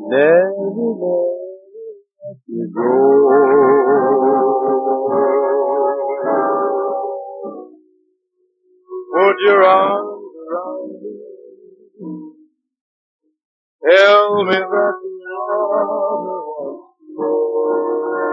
never let you go. Put your arms around me, tell me that you love me once more.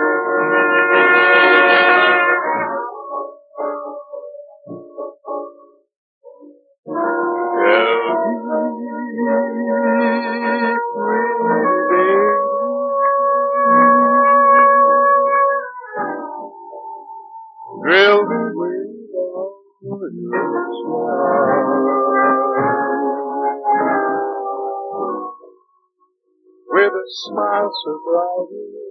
Thrill me with all your smile, with a smile so bright,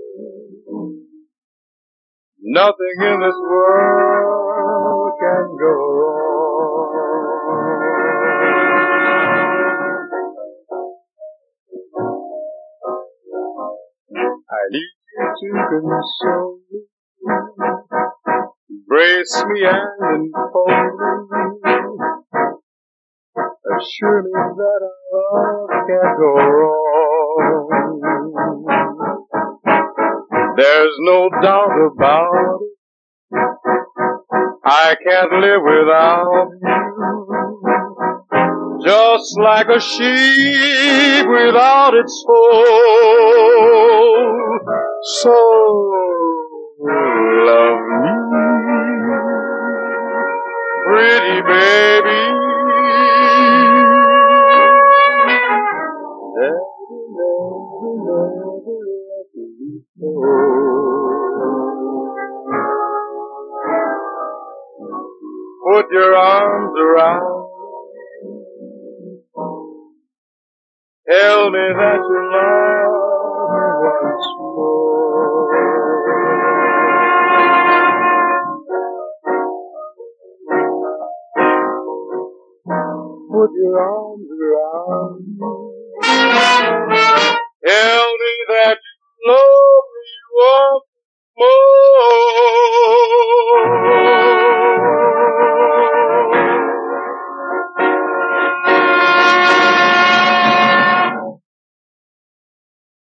nothing in this world can go wrong. I need you to console me, embrace me and enfold me, assure me that our love can't go wrong. There's no doubt about it, I can't live without you, just like a sheep without its fold. So love me, pretty baby, never, never, never let me go. Put your arms around me, tell me that you love me once more. Put your arms around me,